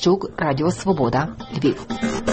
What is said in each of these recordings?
Поліщук, Радіо Свобода, Львів.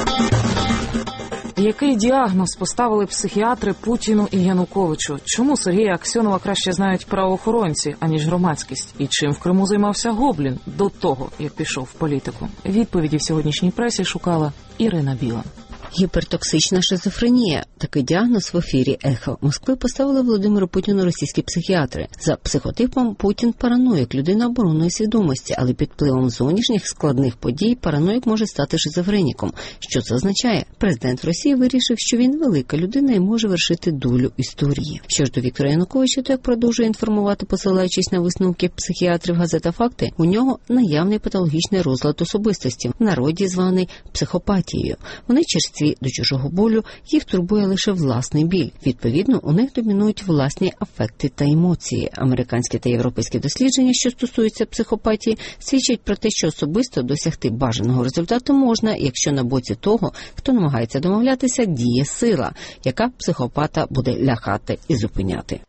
Який діагноз поставили психіатри Путіну і Януковичу? Чому Сергія Аксьонова краще знають правоохоронці, аніж громадськість? І чим в Криму займався Гоблін до того, як пішов в політику? Відповіді в сьогоднішній пресі шукала Ірина Біла. Гіпертоксична шизофренія. Такий діагноз в ефірі «Ехо Москви» поставили Володимиру Путіну російські психіатри. За психотипом Путін параноїк, людина оборонної свідомості, але під впливом зовнішніх складних подій параноїк може стати шизофреніком. Що це означає? Президент Росії вирішив, що він велика людина і може вершити долю історії. Що ж до Віктора Януковича, то як продовжує інформувати, посилаючись на висновки психіатрів газета «Факти», у нього наявний патологічний розлад особистості, в народі званий психопатією. Вони черстві до чужого болю, їх турбує лише власний біль. Відповідно, у них домінують власні афекти та емоції. Американські та європейські дослідження, що стосуються психопатії, свідчать про те, що особисто досягти бажаного результату можна, якщо на боці того, хто намагається домовлятися, діє сила, яка психопата буде лякати і зупиняти.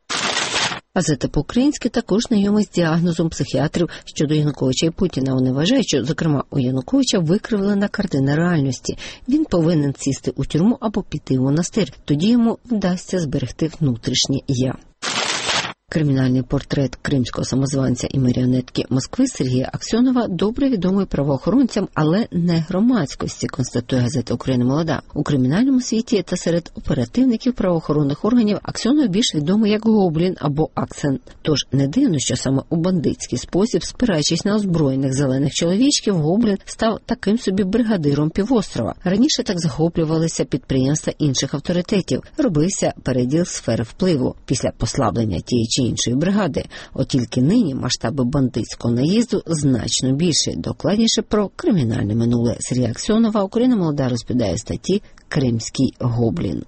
Газета по-українськи також знайома з діагнозом психіатрів щодо Януковича і Путіна. Вони вважають, що, зокрема, у Януковича викривлена картина реальності. Він повинен сісти у тюрму або піти в монастир. Тоді йому вдасться зберегти внутрішнє «я». Кримінальний портрет кримського самозванця і маріонетки Москви Сергія Аксьонова добре відомий правоохоронцям, але не громадськості, констатує газета «Україна молода». У кримінальному світі та серед оперативників правоохоронних органів Аксьонов більш відомий як Гоблін або Аксен. Тож не дивно, що саме у бандитський спосіб, спираючись на озброєних зелених чоловічків, Гоблін став таким собі бригадиром півострова. Раніше так захоплювалися підприємства інших авторитетів, робився переділ сфери впливу після послаблення тієї чи іншої бригади. От тільки нині масштаби бандитського наїзду значно більші. Докладніше про кримінальне минуле Сергія Аксьонова «Україна молода» розповідає статті «Кримський Гоблін».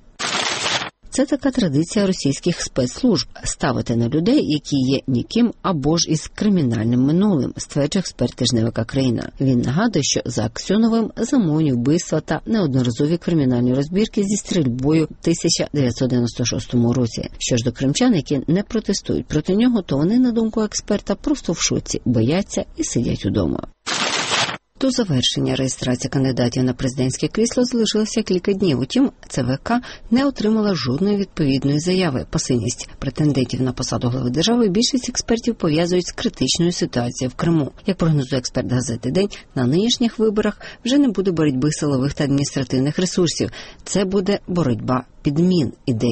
Це така традиція російських спецслужб – ставити на людей, які є ніким або ж із кримінальним минулим, стверджує експерт тижневика «Країна». Він нагадує, що за Аксьоновим замовні вбивства та неодноразові кримінальні розбірки зі стрільбою в 1996 році. Що ж до кримчан, які не протестують проти нього, то вони, на думку експерта, просто в шоці, бояться і сидять удома. До завершення реєстрації кандидатів на президентське крісло залишилося кілька днів. Утім, ЦВК не отримала жодної відповідної заяви. Пасивність претендентів на посаду глави держави більшість експертів пов'язують з критичною ситуацією в Криму. Як прогнозує експерт газети «День», на нинішніх виборах вже не буде боротьби силових та адміністративних ресурсів. Це буде боротьба підмін ідей.